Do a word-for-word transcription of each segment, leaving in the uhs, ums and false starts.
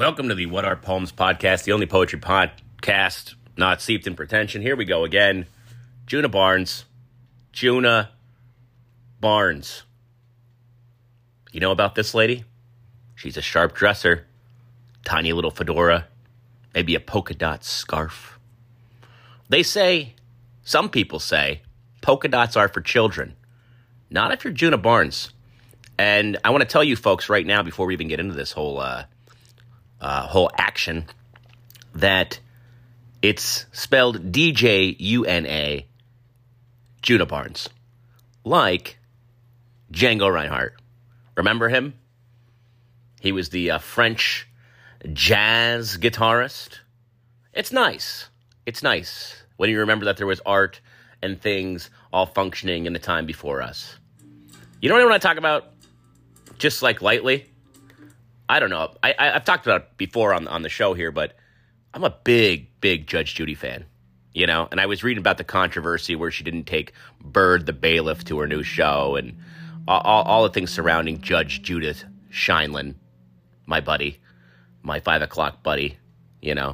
Welcome to the What Are Poems podcast, the only poetry podcast not steeped in pretension. Here we go again. Djuna Barnes. Djuna Barnes. You know about this lady? She's a sharp dresser, tiny little fedora, maybe a polka dot scarf. They say, some people say, polka dots are for children. Not if you're Djuna Barnes. And I want to tell you folks right now, before we even get into this whole uh, uh, whole action, that it's spelled D J U N A, Djuna Barnes, like Django Reinhardt. Remember him? He was the uh, French jazz guitarist. It's nice. It's nice when you remember that there was art and things all functioning in the time before us. You know what I want to talk about? Just like lightly? I don't know. I, I, I've talked about it before on, on the show here, but I'm a big, big Judge Judy fan. You know, and I was reading about the controversy where she didn't take Bird the bailiff to her new show and all, all, all the things surrounding Judge Judith Sheindlin, my buddy, my five o'clock buddy, you know,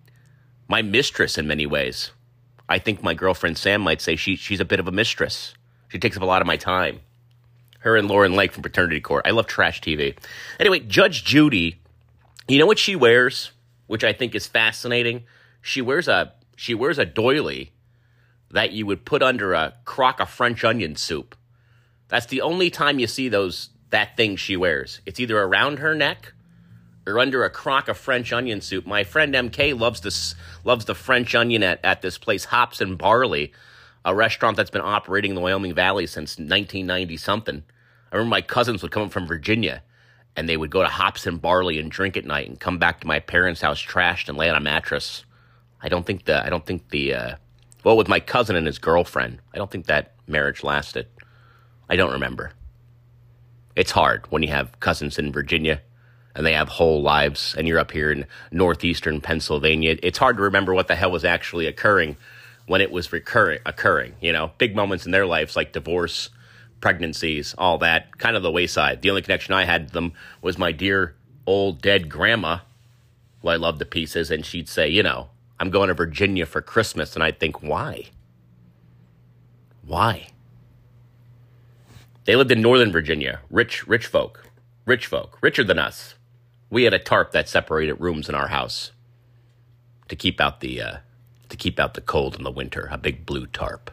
my mistress in many ways. I think my girlfriend Sam might say she she's a bit of a mistress. She takes up a lot of my time. Her and Lauren Lake from Paternity Court. I love trash T V. Anyway, Judge Judy, you know what she wears, which I think is fascinating? She wears a she wears a doily that you would put under a crock of French onion soup. That's the only time you see those that thing she wears. It's either around her neck or under a crock of French onion soup. My friend M K loves this loves the French onion at, at this place, Hops and Barley, a restaurant that's been operating in the Wyoming Valley since nineteen ninety something. I remember my cousins would come up from Virginia, and they would go to Hops and Barley and drink at night, and come back to my parents' house trashed and lay on a mattress. I don't think the I don't think the uh, well, with my cousin and his girlfriend, I don't think that marriage lasted. I don't remember. It's hard when you have cousins in Virginia, and they have whole lives, and you're up here in northeastern Pennsylvania. It's hard to remember what the hell was actually occurring when it was recurring, occurring, you know, big moments in their lives like divorce, pregnancies, all that, kind of the wayside. The only connection I had to them was my dear old dead grandma, who I loved to pieces, and she'd say, you know, I'm going to Virginia for Christmas, and I'd think, why? Why? They lived in Northern Virginia, rich, rich folk, rich folk, richer than us. We had a tarp that separated rooms in our house to keep out the uh, to keep out the cold in the winter, a big blue tarp.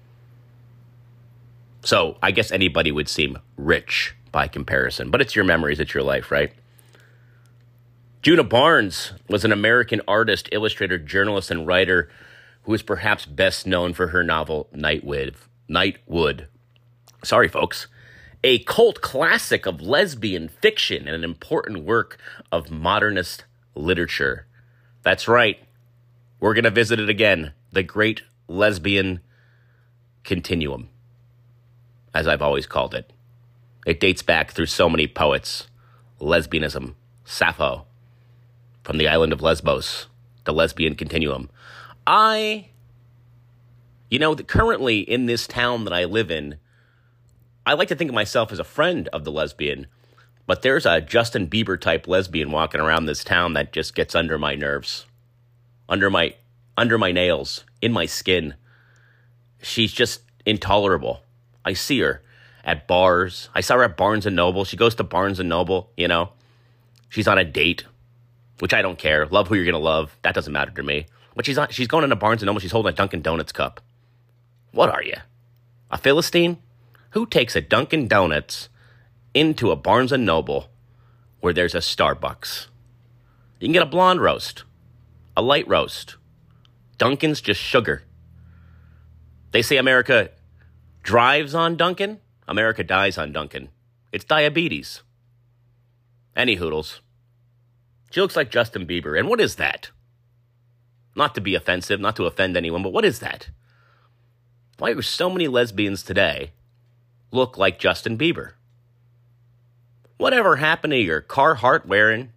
So I guess anybody would seem rich by comparison, but it's your memories, it's your life, right? Djuna Barnes was an American artist, illustrator, journalist, and writer who is perhaps best known for her novel Nightwood. Nightwood. Sorry, folks. A cult classic of lesbian fiction and an important work of modernist literature. That's right. We're going to visit it again. The Great Lesbian Continuum, as I've always called it. It dates back through so many poets. Lesbianism, Sappho, from the island of Lesbos, the lesbian continuum. I, you know, currently in this town that I live in, I like to think of myself as a friend of the lesbian, but there's a Justin Bieber-type lesbian walking around this town that just gets under my nerves, under my under my nails, in my skin. She's just intolerable. I see her at bars. I saw her at Barnes and Noble. She goes to Barnes and Noble, you know. She's on a date, which I don't care. Love who you're going to love. That doesn't matter to me. But she's on, she's going into Barnes and Noble. She's holding a Dunkin' Donuts cup. What are you? A Philistine? Who takes a Dunkin' Donuts into a Barnes and Noble where there's a Starbucks? You can get a blonde roast, a light roast. Dunkin's just sugar. They say America drives on Dunkin'. America dies on Dunkin'. It's diabetes. Any hoodles. She looks like Justin Bieber. And what is that? Not to be offensive, not to offend anyone, but what is that? Why are so many lesbians today look like Justin Bieber? Whatever happened to your Carhartt wearing,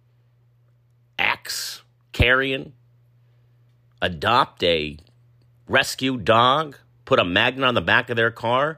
axe carrying, adopt a rescue dog, put a magnet on the back of their car,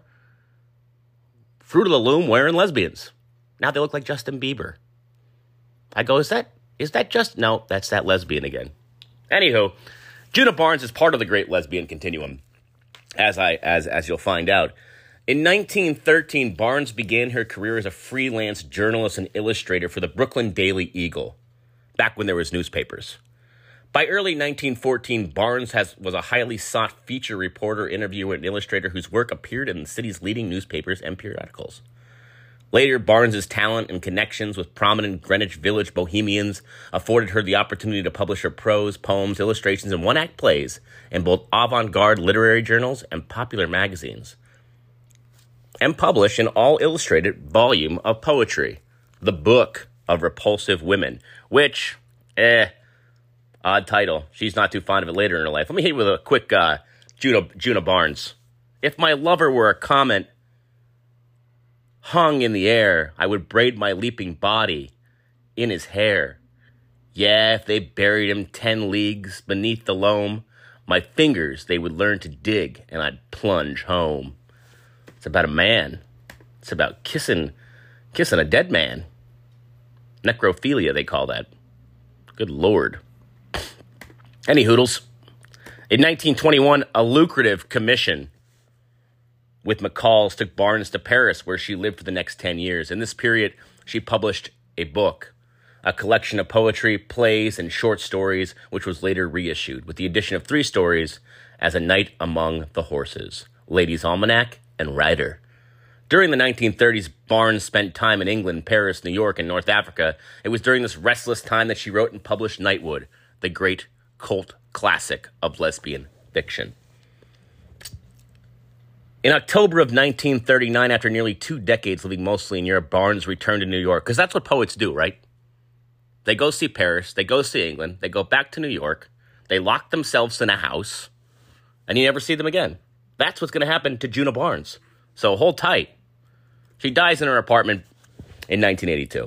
Fruit of the Loom wearing lesbians? Now they look like Justin Bieber. I go, is that Is that just... No, that's that lesbian again. Anywho, Djuna Barnes is part of the great lesbian continuum, as I as as you'll find out. In nineteen thirteen, Barnes began her career as a freelance journalist and illustrator for the Brooklyn Daily Eagle, back when there was newspapers. By early nineteen fourteen, Barnes has, was a highly sought feature reporter, interviewer, and illustrator whose work appeared in the city's leading newspapers and periodicals. Later, Barnes's talent and connections with prominent Greenwich Village bohemians afforded her the opportunity to publish her prose, poems, illustrations, and one-act plays in both avant-garde literary journals and popular magazines, and publish an all-illustrated volume of poetry, The Book of Repulsive Women, which, eh, odd title. She's not too fond of it later in her life. Let me hit you with a quick uh, Djuna, Djuna Barnes. If my lover were a comet hung in the air, I would braid my leaping body in his hair. Yeah, if they buried him ten leagues beneath the loam, my fingers they would learn to dig, and I'd plunge home. It's about a man. It's about kissing, kissing a dead man. Necrophilia, they call that. Good Lord. Any hoodles. In nineteen twenty-one, a lucrative commission with McCall's took Barnes to Paris, where she lived for the next ten years. In this period, she published a book, a collection of poetry, plays, and short stories, which was later reissued, with the addition of three stories as A Night Among the Horses, Lady's Almanac, and Rider. During the nineteen thirties, Barnes spent time in England, Paris, New York, and North Africa. It was during this restless time that she wrote and published Nightwood, the great cult classic of lesbian fiction. In October of nineteen thirty-nine, after nearly two decades living mostly in Europe, Barnes returned to New York, because that's what poets do, right? They go see Paris, they go see England, they go back to New York, they lock themselves in a house, and you never see them again. That's what's going to happen to Djuna Barnes. So hold tight. She dies in her apartment in nineteen eighty-two.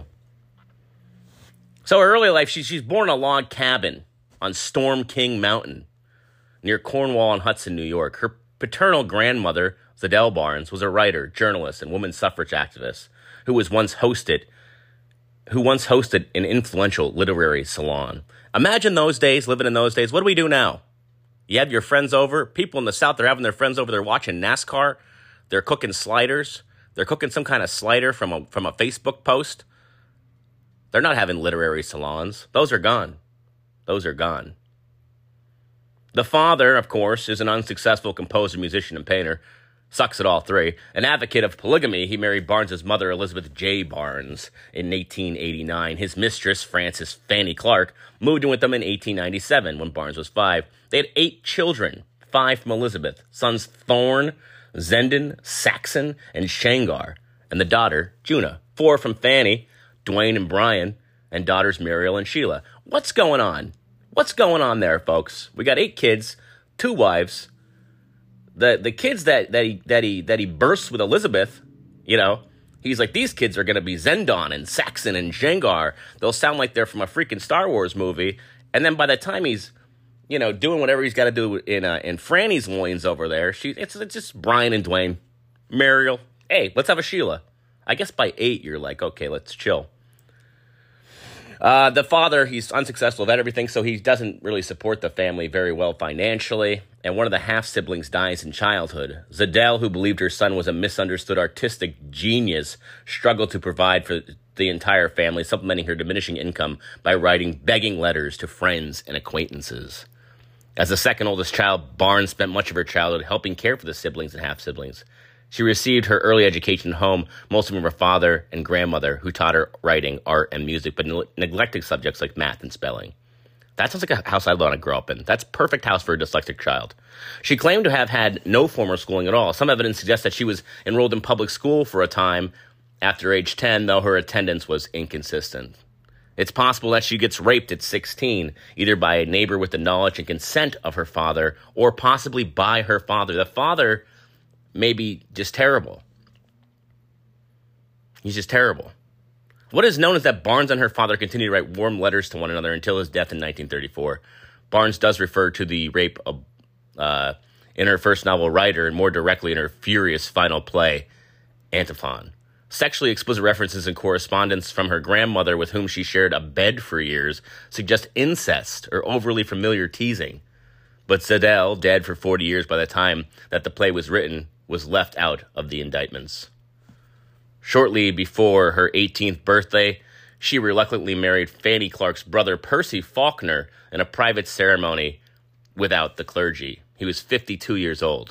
So her early life, she, she's born in a log cabin on Storm King Mountain near Cornwall on Hudson, New York. Her paternal grandmother, Zadelle Barnes, was a writer, journalist, and women's suffrage activist who was once hosted, who once hosted an influential literary salon. Imagine those days, living in those days. What do we do now? You have your friends over. People in the South, they're having their friends over. They're watching NASCAR. They're cooking sliders. They're cooking some kind of slider from a from a Facebook post. They're not having literary salons. Those are gone. Those are gone. The father, of course, is an unsuccessful composer, musician, and painter. Sucks at all three. An advocate of polygamy, he married Barnes' mother, Elizabeth J. Barnes, in eighteen eighty-nine. His mistress, Frances Fanny Clark, moved in with them in eighteen ninety-seven when Barnes was five. They had eight children, five from Elizabeth, sons Thorne, Zendon, Saxon, and Shangar, and the daughter, Djuna. Four from Fanny, Dwayne and Brian, and daughters Muriel and Sheila. What's going on? What's going on there, folks? We got eight kids, two wives. The the kids that that he that he that he bursts with Elizabeth, you know, he's like, these kids are gonna be Zendon and Saxon and Shangar. They'll sound like they're from a freaking Star Wars movie. And then by the time he's, you know, doing whatever he's got to do in uh, in Franny's loins over there, she it's it's just Brian and Dwayne, Muriel. Hey, let's have a Sheila. I guess by eight, you're like, okay, let's chill. Uh, the father, he's unsuccessful at everything, so he doesn't really support the family very well financially, and one of the half-siblings dies in childhood. Zadelle, who believed her son was a misunderstood artistic genius, struggled to provide for the entire family, supplementing her diminishing income by writing begging letters to friends and acquaintances. As the second oldest child, Barnes spent much of her childhood helping care for the siblings and half-siblings. She received her early education at home, mostly from her father and grandmother, who taught her writing, art, and music, but ne- neglected subjects like math and spelling. That sounds like a house I'd want to grow up in. That's a perfect house for a dyslexic child. She claimed to have had no formal schooling at all. Some evidence suggests that she was enrolled in public school for a time after age ten, though her attendance was inconsistent. It's possible that she gets raped at sixteen, either by a neighbor with the knowledge and consent of her father, or possibly by her father. The father may be just terrible. He's just terrible. What is known is that Barnes and her father continued to write warm letters to one another until his death in nineteen thirty-four. Barnes does refer to the rape of, uh, in her first novel, Rider, and more directly in her furious final play, Antiphon. Sexually explicit references and correspondence from her grandmother, with whom she shared a bed for years, suggest incest or overly familiar teasing. But Zadell, dead for forty years by the time that the play was written, was left out of the indictments. Shortly before her eighteenth birthday, she reluctantly married Fanny Clark's brother, Percy Faulkner, in a private ceremony without the clergy. He was fifty-two years old.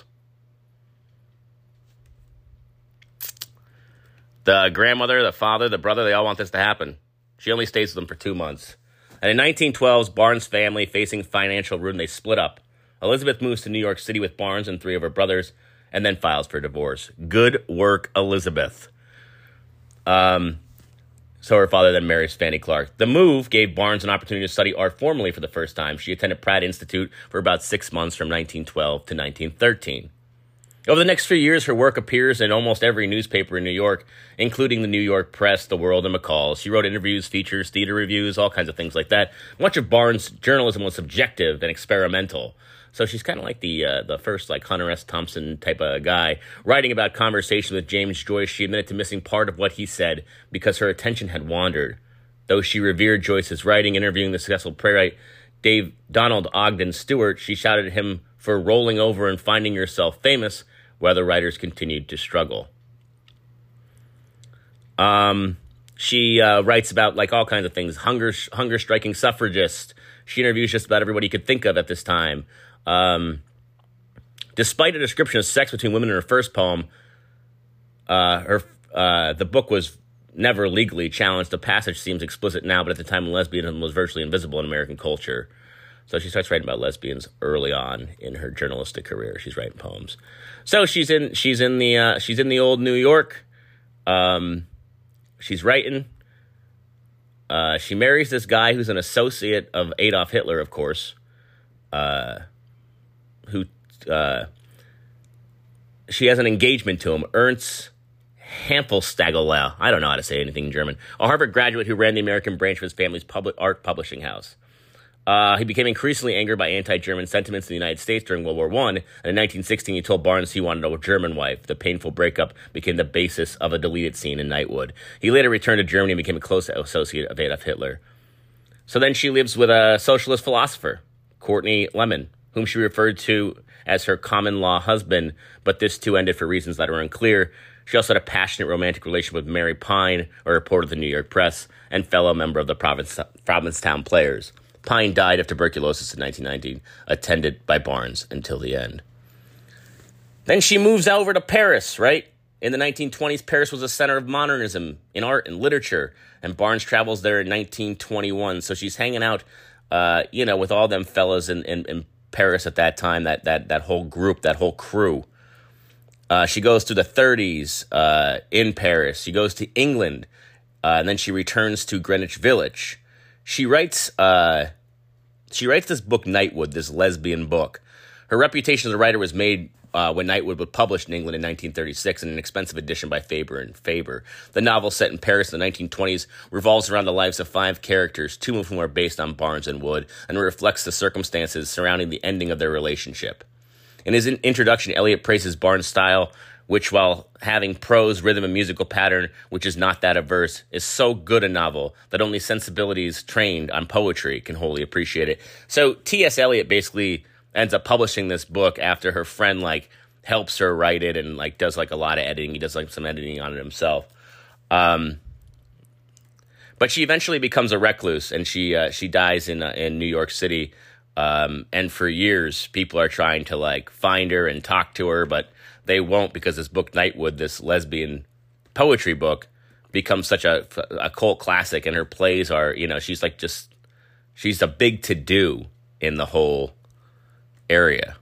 The grandmother, the father, the brother, they all want this to happen. She only stays with them for two months. And in nineteen twelve, Barnes' family, facing financial ruin, they split up. Elizabeth moves to New York City with Barnes and three of her brothers, and then files for divorce. Good work, Elizabeth. Um, so her father then marries Fanny Clark. The move gave Barnes an opportunity to study art formally for the first time. She attended Pratt Institute for about six months from nineteen twelve to nineteen thirteen. Over the next few years, her work appears in almost every newspaper in New York, including the New York Press, The World, and McCall's. She wrote interviews, features, theater reviews, all kinds of things like that. Much of Barnes' journalism was subjective and experimental. So she's kind of like the uh, the first like Hunter S. Thompson type of guy. Writing about conversation with James Joyce, she admitted to missing part of what he said because her attention had wandered. Though she revered Joyce's writing, interviewing the successful playwright Dave Donald Ogden Stewart, she shouted at him for rolling over and finding yourself famous, while the writers continued to struggle. Um, she uh, writes about like all kinds of things. Hunger, hunger striking suffragist. She interviews just about everybody you could think of at this time. Um, despite a description of sex between women in her first poem, uh, her uh, the book was never legally challenged. The passage seems explicit now, but at the time, lesbianism was virtually invisible in American culture. So she starts writing about lesbians early on in her journalistic career. She's writing poems. So she's in she's in the uh, she's in the old New York. Um, she's writing. Uh, she marries this guy who's an associate of Adolf Hitler, of course. Uh, who uh, she has an engagement to him, Ernst Hampelstagel. I don't know how to say anything in German. A Harvard graduate who ran the American branch of his family's public art publishing house. Uh, he became increasingly angered by anti-German sentiments in the United States during World War One, and in nineteen sixteen he told Barnes he wanted a German wife. The painful breakup became the basis of a deleted scene in Nightwood. He later returned to Germany and became a close associate of Adolf Hitler. So then she lives with a socialist philosopher, Courtney Lemon, whom she referred to as her common-law husband, but this too ended for reasons that are unclear. She also had a passionate romantic relationship with Mary Pine, a reporter of the New York Press, and fellow member of the Province, Provincetown Players. Pine died of tuberculosis in nineteen nineteen, attended by Barnes until the end. Then she moves over to Paris, right? In the nineteen twenties, Paris was a center of modernism in art and literature, and Barnes travels there in nineteen twenty-one. So she's hanging out, uh, you know, with all them fellas in, in, in Paris at that time, that that that whole group, that whole crew. Uh, she goes to the thirties uh, in Paris. She goes to England, uh, and then she returns to Greenwich Village. She writes, uh, she writes this book, Nightwood, this lesbian book. Her reputation as a writer was made uh, when Nightwood was published in England in nineteen thirty-six in an expensive edition by Faber and Faber. The novel, set in Paris in the nineteen twenties, revolves around the lives of five characters, two of whom are based on Barnes and Wood, and reflects the circumstances surrounding the ending of their relationship. In his in- introduction, Eliot praises Barnes' style, which, while having prose, rhythm, and musical pattern, which is not that of verse, is so good a novel that only sensibilities trained on poetry can wholly appreciate it. So T S. Eliot basically ends up publishing this book after her friend, like, helps her write it and, like, does, like, a lot of editing. He does, like, some editing on it himself. Um, but she eventually becomes a recluse, and she uh, she dies in uh, in New York City. Um, and for years, people are trying to, like, find her and talk to her, but they won't, because this book, Nightwood, this lesbian poetry book, becomes such a, a cult classic, and her plays are, you know, she's like just, she's a big to-do in the whole area.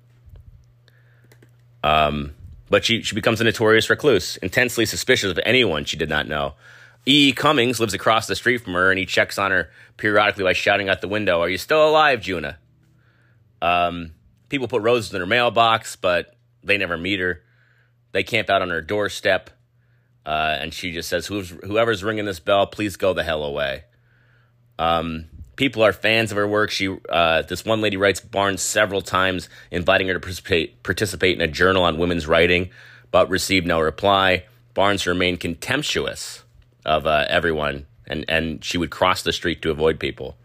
Um, but she, she becomes a notorious recluse, intensely suspicious of anyone she did not know. E. E. Cummings lives across the street from her, and he checks on her periodically by shouting out the window, "Are you still alive, Juna?" Um, people put roses in her mailbox, but they never meet her. They camp out on her doorstep, uh, and she just says, Who's, whoever's ringing this bell, please go the hell away. Um, people are fans of her work. She, uh, this one lady writes Barnes several times, inviting her to participate, participate in a journal on women's writing, but received no reply. Barnes remained contemptuous of uh, everyone, and, and she would cross the street to avoid people.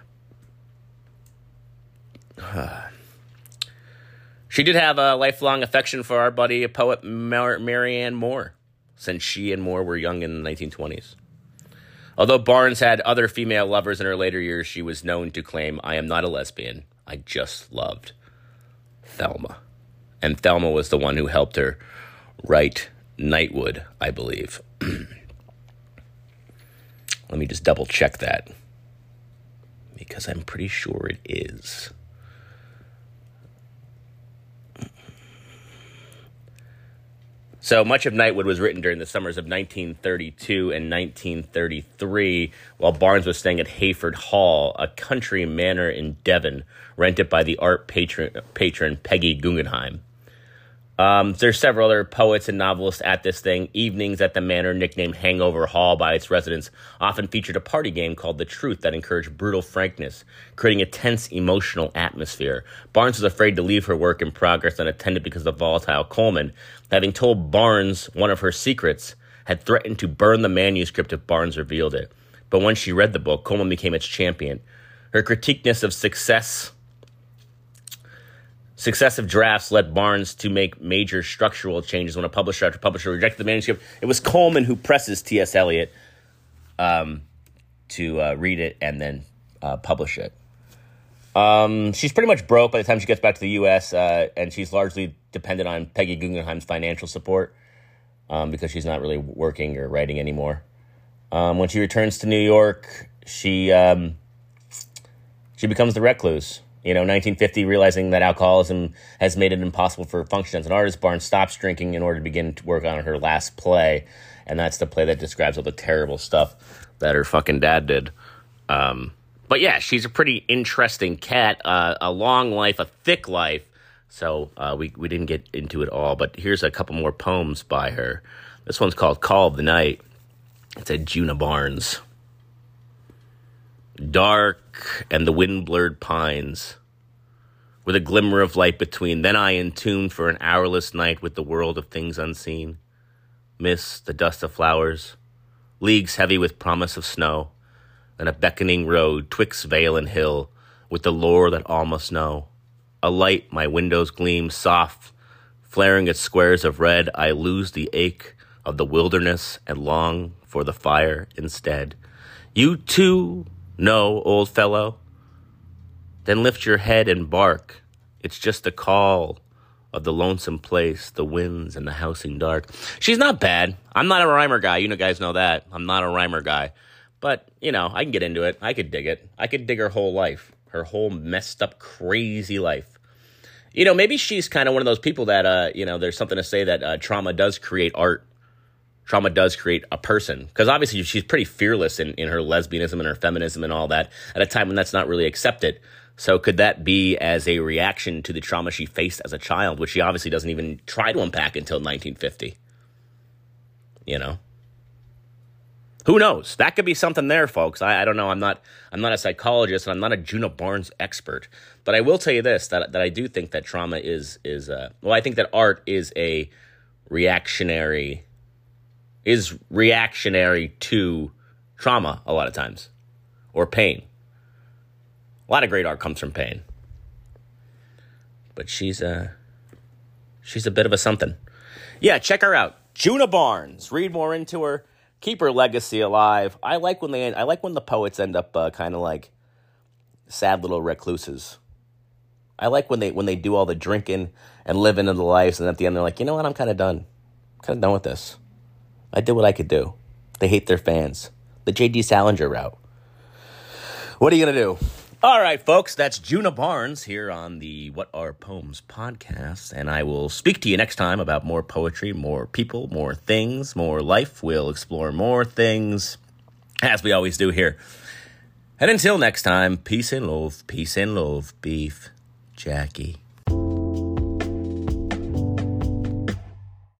She did have a lifelong affection for our buddy, poet Mar- Marianne Moore, since she and Moore were young in the nineteen twenties. Although Barnes had other female lovers in her later years, she was known to claim, "I am not a lesbian. I just loved Thelma." And Thelma was the one who helped her write Nightwood, I believe. Let me just double check that, because I'm pretty sure it is. So much of Nightwood was written during the summers of nineteen thirty-two and nineteen thirty-three, while Barnes was staying at Hayford Hall, a country manor in Devon, rented by the art patron, patron Peggy Guggenheim. Um, there's several other poets and novelists at this thing. Evenings at the manor, nicknamed Hangover Hall by its residents, often featured a party game called The Truth that encouraged brutal frankness, creating a tense emotional atmosphere. Barnes was afraid to leave her work in progress unattended because of the volatile Coleman, having told Barnes one of her secrets, had threatened to burn the manuscript if Barnes revealed it. But when she read the book, Coleman became its champion. Her critiqueness of success... Successive drafts led Barnes to make major structural changes when a publisher after publisher rejected the manuscript. It was Coleman who presses T S. Eliot um, to uh, read it and then uh, publish it. Um, she's pretty much broke by the time she gets back to the U S, uh, and she's largely dependent on Peggy Guggenheim's financial support um, because she's not really working or writing anymore. Um, when she returns to New York, she um, she becomes the recluse. You know, nineteen fifty, realizing that alcoholism has made it impossible for her to function as an artist, Barnes stops drinking in order to begin to work on her last play, and that's the play that describes all the terrible stuff that her fucking dad did. Um, but yeah, she's a pretty interesting cat, uh, a long life, a thick life, so uh, we, we didn't get into it all, but here's a couple more poems by her. This one's called Call of the Night. It's a Djuna Barnes. Dark and the wind-blurred pines, with a glimmer of light between. Then I entombed for an hourless night with the world of things unseen. Mist, the dust of flowers, leagues heavy with promise of snow, and a beckoning road twixt vale and hill, with the lore that all must know. A light my windows gleam soft, flaring its squares of red. I lose the ache of the wilderness and long for the fire instead. You too know, old fellow? Then lift your head and bark. It's just the call of the lonesome place, the winds and the housing dark. She's not bad. I'm not a rhymer guy. You know, guys know that. I'm not a rhymer guy. But, you know, I can get into it. I could dig it. I could dig her whole life. Her whole messed up, crazy life. You know, maybe she's kind of one of those people that, uh, you know, there's something to say that uh, trauma does create art. Trauma does create a person, because obviously she's pretty fearless in, in her lesbianism and her feminism and all that at a time when that's not really accepted. So could that be as a reaction to the trauma she faced as a child, which she obviously doesn't even try to unpack until nineteen fifty? You know? Who knows? That could be something there, folks. I, I don't know. I'm not I'm not a psychologist, and I'm not a Djuna Barnes expert. But I will tell you this, that that I do think that trauma is, is uh, well, I think that art is a reactionary... is reactionary to trauma a lot of times, or pain. A lot of great art comes from pain. But she's a, she's a bit of a something. Yeah, check her out. Djuna Barnes. Read more into her. Keep her legacy alive. I like when they, I like when the poets end up uh, kind of like sad little recluses. I like when they when they do all the drinking and living in the lives, and at the end they're like, you know what, I'm kind of done. I'm kind of done with this. I did what I could do. They hate their fans. The J D Salinger route. What are you going to do? All right, folks, that's Djuna Barnes here on the What Are Poems podcast, and I will speak to you next time about more poetry, more people, more things, more life. We'll explore more things, as we always do here. And until next time, peace and love, peace and love, Beef Jackie.